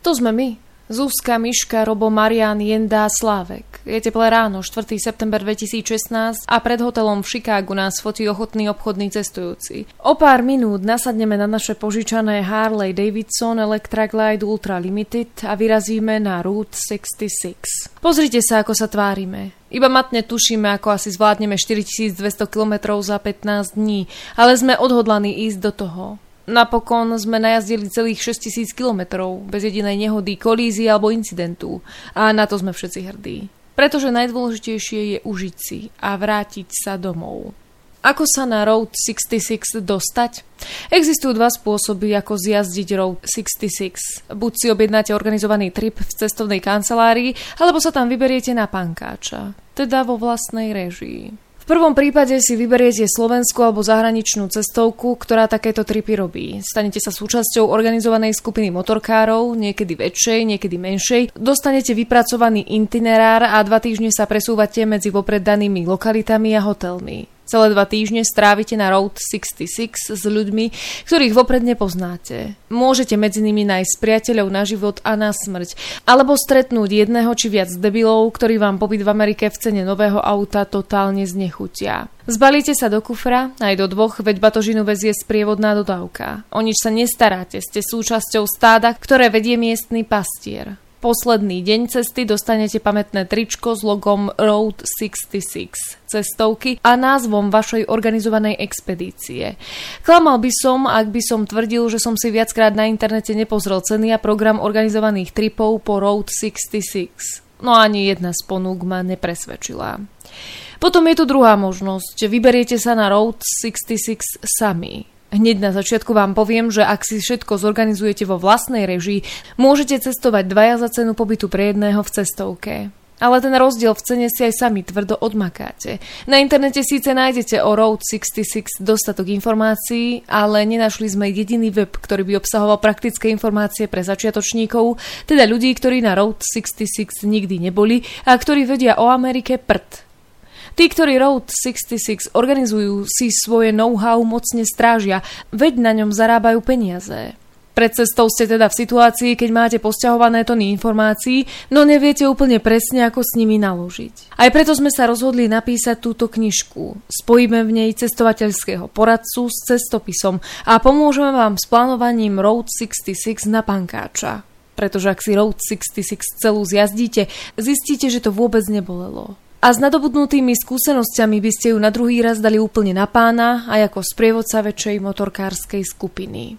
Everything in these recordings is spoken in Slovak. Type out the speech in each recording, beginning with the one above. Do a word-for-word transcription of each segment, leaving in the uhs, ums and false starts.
To sme my. Zuzka, Miška, Robo, Marian, Jenda, Slávek. Je teplé ráno, štvrtého september dvetisícšestnásť a pred hotelom v Chicagu nás fotí ochotný obchodný cestujúci. O pár minút nasadneme na naše požičané Harley Davidson Electra Glide Ultra Limited a vyrazíme na Route šesťdesiatšesť. Pozrite sa, ako sa tvárime. Iba matne tušíme, ako asi zvládneme štyritisícdvesto kilometrov za pätnásť dní, ale sme odhodlaní ísť do toho. Napokon sme najazdili celých šesťtisíc kilometrov bez jedinej nehody, kolízie alebo incidentu a na to sme všetci hrdí. Pretože najdôležitejšie je užiť si a vrátiť sa domov. Ako sa na Route šesťdesiatšesť dostať? Existujú dva spôsoby, ako zjazdiť Route šesťdesiatšesť. Buď si objednáte organizovaný trip v cestovnej kancelárii, alebo sa tam vyberiete na pankáča, teda vo vlastnej réžii. V prvom prípade si vyberiete slovenskú alebo zahraničnú cestovku, ktorá takéto tripy robí. Stanete sa súčasťou organizovanej skupiny motorkárov, niekedy väčšej, niekedy menšej. Dostanete vypracovaný itinerár a dva týždne sa presúvate medzi vopred danými lokalitami a hotelmi. Celé dva týždne strávite na Route šesťdesiatšesť s ľuďmi, ktorých vopred nepoznáte. Môžete medzi nimi nájsť priateľov na život a na smrť, alebo stretnúť jedného či viac debilov, ktorí vám pobyt v Amerike v cene nového auta totálne znechutia. Zbalíte sa do kufra, aj do dvoch, veď batožinu vezie sprievodná dodávka. O nič sa nestaráte, ste súčasťou stáda, ktoré vedie miestny pastier. Posledný deň cesty dostanete pamätné tričko s logom Route šesťdesiatšesť cestovky a názvom vašej organizovanej expedície. Klamal by som, ak by som tvrdil, že som si viackrát na internete nepozrel ceny a program organizovaných tripov po Route šesťdesiatšesť. No ani jedna z ponúk ma nepresvedčila. Potom je tu druhá možnosť. Vyberiete sa na Route šesťdesiatšesť sami. Hneď na začiatku vám poviem, že ak si všetko zorganizujete vo vlastnej režii, môžete cestovať dvaja za cenu pobytu pre jedného v cestovke. Ale ten rozdiel v cene si aj sami tvrdo odmakáte. Na internete síce nájdete o Route šesťdesiatšesť dostatok informácií, ale nenašli sme jediný web, ktorý by obsahoval praktické informácie pre začiatočníkov, teda ľudí, ktorí na Route šesťdesiatšesť nikdy neboli a ktorí vedia o Amerike prd. Tí, ktorí Route šesťdesiatšesť organizujú, si svoje know-how mocne strážia, veď na ňom zarábajú peniaze. Pred cestou ste teda v situácii, keď máte posťahované tony informácií, no neviete úplne presne, ako s nimi naložiť. Aj preto sme sa rozhodli napísať túto knižku. Spojíme v nej cestovateľského poradcu s cestopisom a pomôžeme vám s plánovaním Route šesťdesiatšesť na pankáča. Pretože ak si Route šesťdesiatšesť celú zjazdíte, zistíte, že to vôbec nebolelo. A s nadobudnutými skúsenosťami by ste ju na druhý raz dali úplne na pána aj ako sprievodca väčšej motorkárskej skupiny.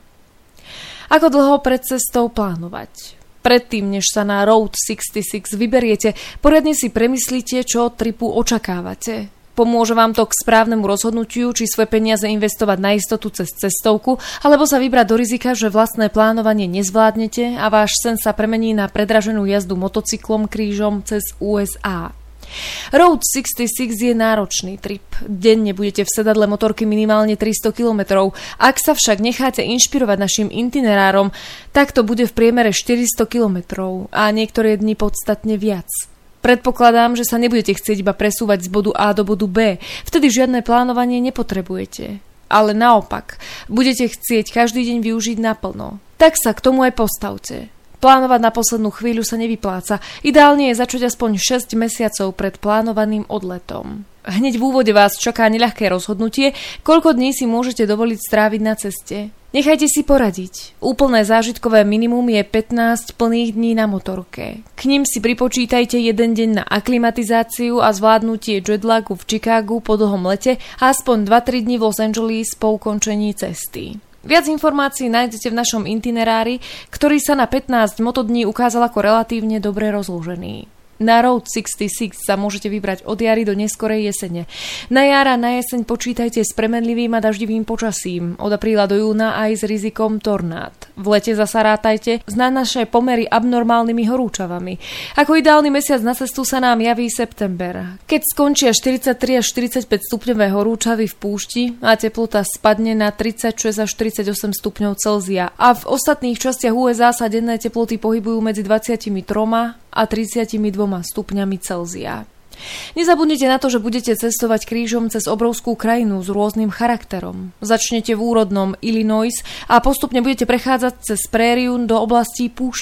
Ako dlho pred cestou plánovať? Predtým, než sa na Route šesťdesiatšesť vyberiete, poriadne si premyslíte, čo od tripu očakávate. Pomôže vám to k správnemu rozhodnutiu, či svoje peniaze investovať na istotu cez cestovku, alebo sa vybrať do rizika, že vlastné plánovanie nezvládnete a váš sen sa premení na predraženú jazdu motocyklom krížom cez ú es á. Route šesťdesiatšesť je náročný trip. Denne budete v sedadle motorky minimálne tristo kilometrov. Ak sa však necháte inšpirovať našim itinerárom, tak to bude v priemere štyristo kilometrov a niektoré dni podstatne viac. Predpokladám, že sa nebudete chcieť iba presúvať z bodu A do bodu B. Vtedy žiadne plánovanie nepotrebujete. Ale naopak, budete chcieť každý deň využiť naplno. Tak sa k tomu aj postavte. Plánovať na poslednú chvíľu sa nevypláca. Ideálne je začať aspoň šesť mesiacov pred plánovaným odletom. Hneď v úvode vás čaká neľahké rozhodnutie, koľko dní si môžete dovoliť stráviť na ceste. Nechajte si poradiť. Úplné zážitkové minimum je pätnásť plných dní na motorke. K nim si pripočítajte jeden deň na aklimatizáciu a zvládnutie jetlagu v Chicagu po dlhom lete a aspoň dva tri dni v Los Angeles po ukončení cesty. Viac informácií nájdete v našom itinerári, ktorý sa na pätnásť motodní ukázal ako relatívne dobre rozložený. Na Route šesťdesiatšesť sa môžete vybrať od jary do neskorej jesene. Na jar a na jeseň počítajte s premenlivým a daždivým počasím, od apríla do júna aj s rizikom tornád. V lete zasa rátajte s na naše pomery abnormálnymi horúčavami. Ako ideálny mesiac na cestu sa nám javí september. Keď skončia štyridsaťtri až štyridsaťpäť stupňové horúčavy v púšti a teplota spadne na tridsaťšesť až tridsaťosem stupňov Celzia a v ostatných častiach ú es á sa denné teploty pohybujú medzi dvadsiatimi troma a tridsiatimi dvoma stupňami Celzia. Nezabudnite na to, že budete cestovať krížom cez obrovskú krajinu s rôznym charakterom. Začnete v úrodnom Illinois a postupne budete prechádzať cez prériu do oblastí púšte.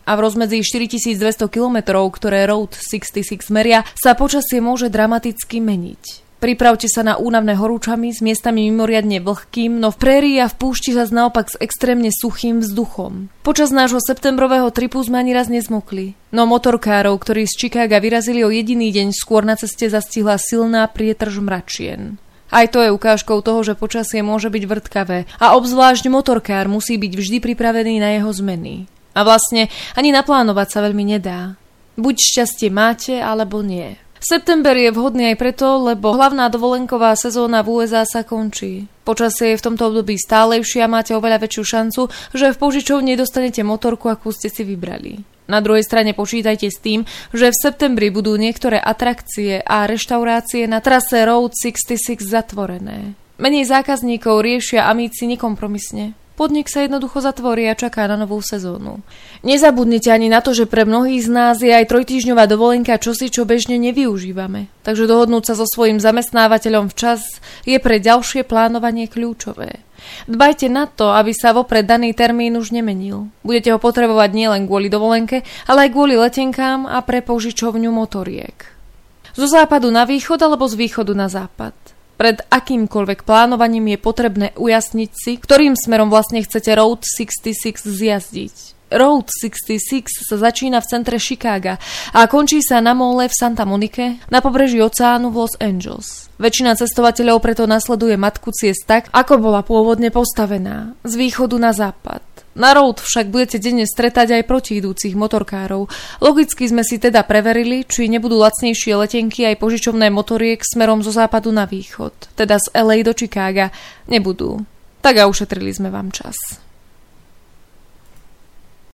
a v rozmedzi štyritisícdvesto kilometrov, ktoré Route šesťdesiatšesť meria, sa počasie môže dramaticky meniť. Pripravte sa na únavné horúčamy s miestami mimoriadne vlhkým, no v prérii a v púšti zas naopak s extrémne suchým vzduchom. Počas nášho septembrového tripu sme ani raz nezmokli. No motorkárov, ktorí z Chicaga vyrazili o jediný deň skôr, na ceste zastihla silná prietrž mračien. Aj to je ukážkou toho, že počasie môže byť vrtkavé a obzvlášť motorkár musí byť vždy pripravený na jeho zmeny. A vlastne ani naplánovať sa veľmi nedá. Buď šťastie máte, alebo nie. September je vhodný aj preto, lebo hlavná dovolenková sezóna v ú es á sa končí. Počasie je v tomto období stálejšie a máte oveľa väčšiu šancu, že v požičovni dostanete motorku, akú ste si vybrali. Na druhej strane počítajte s tým, že v septembri budú niektoré atrakcie a reštaurácie na trase Route šesťdesiatšesť zatvorené. Menej zákazníkov riešia amíci nekompromisne. Podnik sa jednoducho zatvorí a čaká na novú sezónu. Nezabudnite ani na to, že pre mnohých z nás je aj trojtýždňová dovolenka čosi, čo bežne nevyužívame. Takže dohodnúť sa so svojím zamestnávateľom včas je pre ďalšie plánovanie kľúčové. Dbajte na to, aby sa vopred daný termín už nemenil. Budete ho potrebovať nielen kvôli dovolenke, ale aj kvôli letenkám a pre požičovňu motoriek. Zo západu na východ alebo z východu na západ. Pred akýmkoľvek plánovaním je potrebné ujasniť si, ktorým smerom vlastne chcete Route šesťdesiatšesť zjazdiť. Route šesťdesiatšesť sa začína v centre Chicaga a končí sa na móle v Santa Monike na pobreží oceánu v Los Angeles. Väčšina cestovateľov preto nasleduje matku ciest tak, ako bola pôvodne postavená, z východu na západ. Na road však budete denne stretať aj protiidúcich motorkárov. Logicky sme si teda preverili, či nebudú lacnejšie letenky aj požičovné motoriek smerom zo západu na východ, teda z el ej do Chicaga. Nebudú. Tak a ušetrili sme vám čas.